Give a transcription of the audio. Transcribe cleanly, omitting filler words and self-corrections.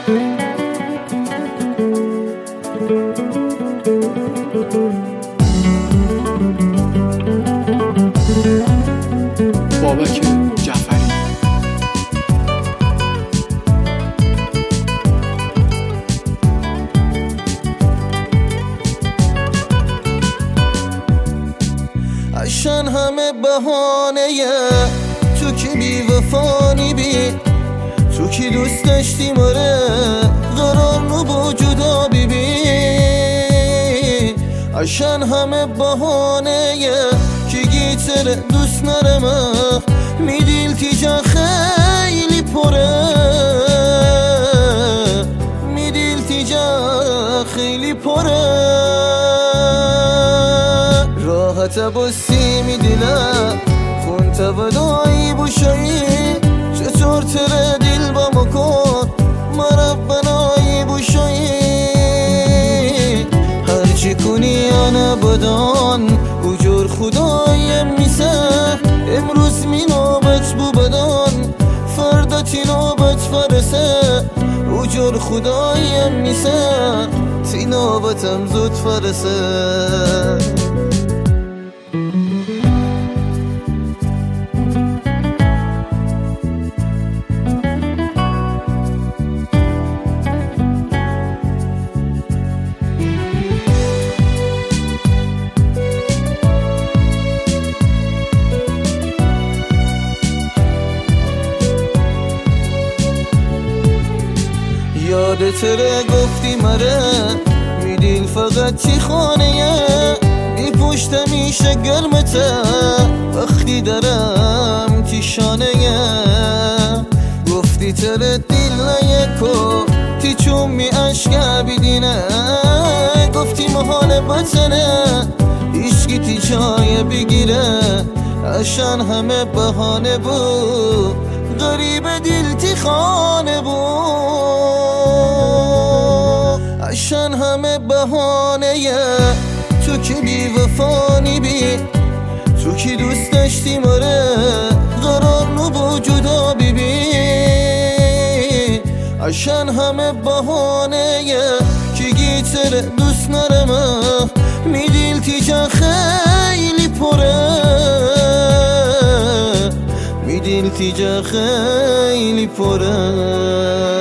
بابک جعفری. عشان همه بهانه تو که بی وفانی بی، تو که دوست داشتی مره قرار نبو جدا بی بی. عشان همه بهانه که گیتر دوست نرمه میدیل تیجا خیلی پره، میدیل تیجا خیلی پره. راحت بسی میدیلم خونت بدایی بوشایی، چطور تره دل با مکن مرب بنایی بوشایی. هرچی کنی آنه بدان اجور خدایم میسه، امروز می نوبت بو بدان فردا تی نوبت فرسه. اجور خدایم میسه تی نوبتم زود فرسه. یادت ره گفتی مره میدیل فقط چی خانه بی پشت میشه گرمته وقتی درم تی شانه. گفتی تره دیل نیکو تی چون می اشکر بیدینه، گفتی محال بزنه هیچکی تی جای بگیره. عشان همه بهانه بود غریب دیل تی خانه بود. عشان همه بهانه تو که بی وفانی بی، تو که دوست داشتی مره قرار نبو جدا بی بی. عشان همه بهانه که گیتر دوست نرمه میدیل تیجا خیلی پره، میدیل تیجا خیلی پره.